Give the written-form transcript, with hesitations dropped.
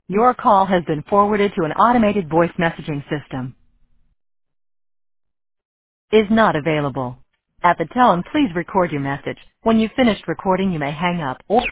Your call has been forwarded to an automated voice messaging system. Is not available. At the tone, please record your message. When you've finished recording, you may hang up or